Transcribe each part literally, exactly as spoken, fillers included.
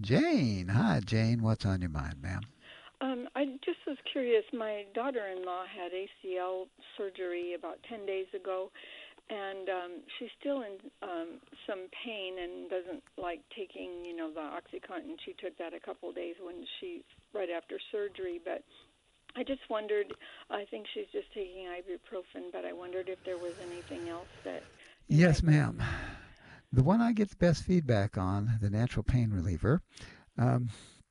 Jane. Hi, Jane. What's on your mind, ma'am? Um, I just was curious. My daughter-in-law had A C L surgery about ten days ago, and um, she's still in um, some pain and doesn't like taking, you know, the OxyContin. She took that a couple of days when she right after surgery, but I just wondered. I think she's just taking ibuprofen, but I wondered if there was anything else that you Yes, might ma'am. recommend. The one I get the best feedback on, the natural pain reliever, um,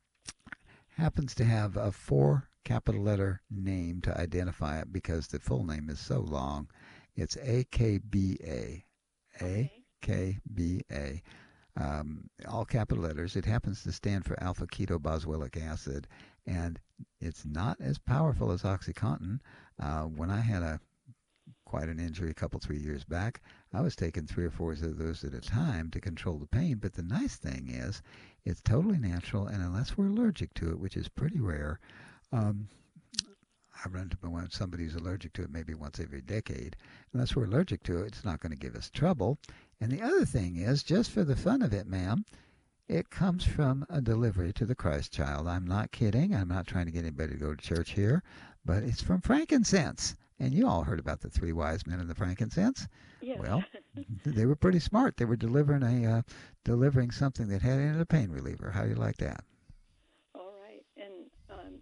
happens to have a four capital letter name to identify it because the full name is so long. It's A K B A. Okay. A K B A. Um, all capital letters. It happens to stand for alpha ketoboswellic acid, and it's not as powerful as OxyContin. Uh, when I had a quite an injury a couple three years back, I was taking three or four of those at a time to control the pain. But the nice thing is, it's totally natural, and unless we're allergic to it, which is pretty rare, um, I run into when somebody's allergic to it maybe once every decade. Unless we're allergic to it, it's not going to give us trouble. And the other thing is, just for the fun of it, ma'am, it comes from a delivery to the Christ child. I'm not kidding. I'm not trying to get anybody to go to church here, but it's from frankincense. And you all heard about the three wise men and the frankincense. Yes. Well, they were pretty smart. They were delivering a uh, delivering something that had in it a pain reliever. How do you like that? All right. And um,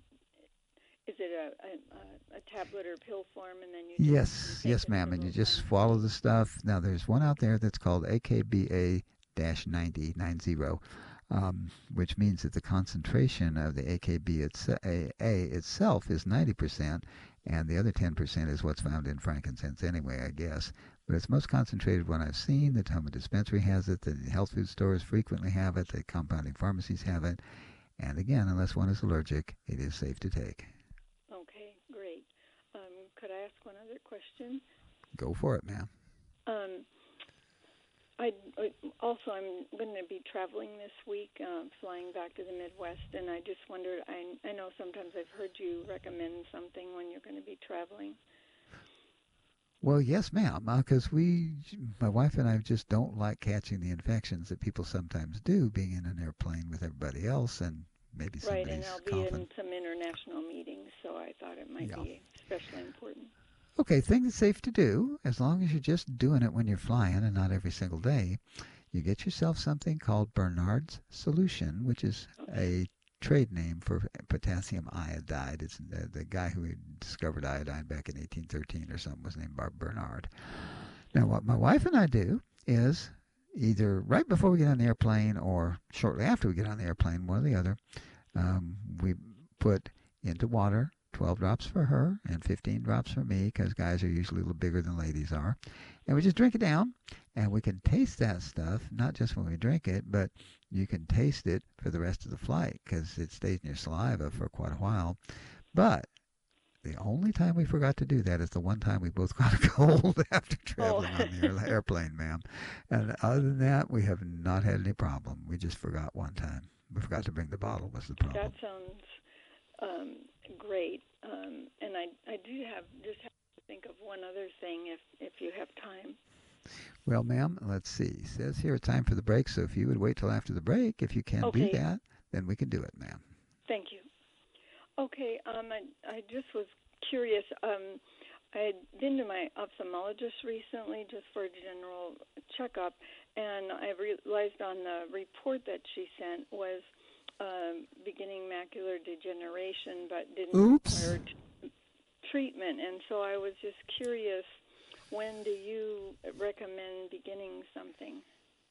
is it a, a a tablet or pill form, and then you just you Yes, take yes, it ma'am. And you several just times? swallow the stuff. Now, there's one out there that's called A K B A ninety, ninety, um, which means that the concentration of the A K B it's, A, A itself is ninety percent, and the other ten percent is what's found in frankincense anyway, I guess. But it's most concentrated one I've seen. The Toma Dispensary has it. The health food stores frequently have it. The compounding pharmacies have it. And again, unless one is allergic, it is safe to take. Okay, great. Um, could I ask one other question? Go for it, ma'am. Um, I I- also I'm going to be traveling this week, um, flying back to the Midwest, and I just wondered. I I know sometimes I've heard you recommend something when you're going to be traveling. Well, yes, ma'am, because we, my wife and I just don't like catching the infections that people sometimes do, being in an airplane with everybody else, and maybe Right, and somebody's I'll be coughing. in some international meetings, so I thought it might Yeah. be especially important. Okay, thing that's safe to do, as long as you're just doing it when you're flying and not every single day, you get yourself something called Bernard's Solution, which is Okay. a trade name for potassium iodide. It's the, the guy who discovered iodine back in eighteen thirteen or something was named Bernard. Now, what my wife and I do is either right before we get on the airplane or shortly after we get on the airplane, one or the other, um, we put into water twelve drops for her and fifteen drops for me because guys are usually a little bigger than ladies are. And we just drink it down and we can taste that stuff, not just when we drink it, but you can taste it for the rest of the flight because it stays in your saliva for quite a while. But the only time we forgot to do that is the one time we both got a cold after Oh, traveling on the air, airplane, ma'am. And other than that, we have not had any problem. We just forgot one time. We forgot to bring the bottle was the that problem. sounds um, great. Um, and I I do have just have to think of one other thing if if you have time. Well, ma'am, let's see. It says here it's time for the break, so if you would wait till after the break, if you can do Okay, that, then we can do it, ma'am. thank you. Okay, um, I I just was curious. Um, I had been to my ophthalmologist recently just for a general checkup, and I realized on the report that she sent was um, beginning macular degeneration, but didn't Oops. require t- treatment. And so I was just curious, when do you recommend beginning something?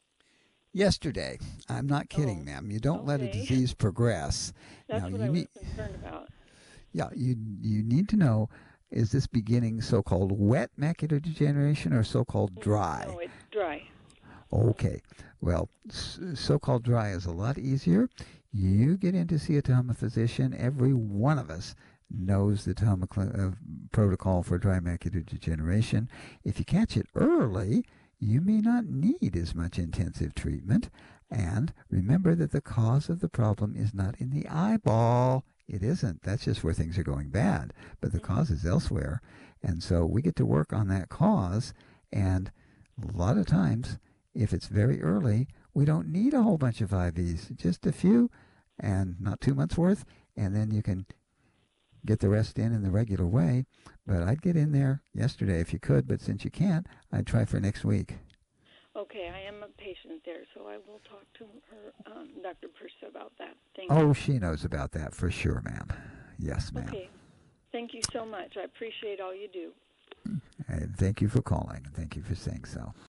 Yesterday. I'm not kidding, Oh, ma'am. You don't let a okay. disease progress. Now, That's what you I was need concerned about. yeah, you you need to know, is this beginning so-called wet macular degeneration or so-called N- dry? No, it's dry. Okay. Well, so-called dry is a lot easier. You get in to see a Tama physician. Every one of us knows the Tama cl- uh, protocol for dry macular degeneration. If you catch it early, you may not need as much intensive treatment. And remember that the cause of the problem is not in the eyeball. It isn't. That's just where things are going bad. But the Hmm. cause is elsewhere. And so we get to work on that cause. And a lot of times, if it's very early, We don't need a whole bunch of I Vs, just a few, and not two months worth, and then you can get the rest in in the regular way. But I'd get in there yesterday if you could, but since you can't, I'd try for next week. Okay, I am a patient there, so I will talk to her, um, Doctor Pursa, about that. Thank Oh, you. she knows about that for sure, ma'am. Yes, ma'am. Okay. Thank you so much. I appreciate all you do. And thank you for calling. Thank you for saying so.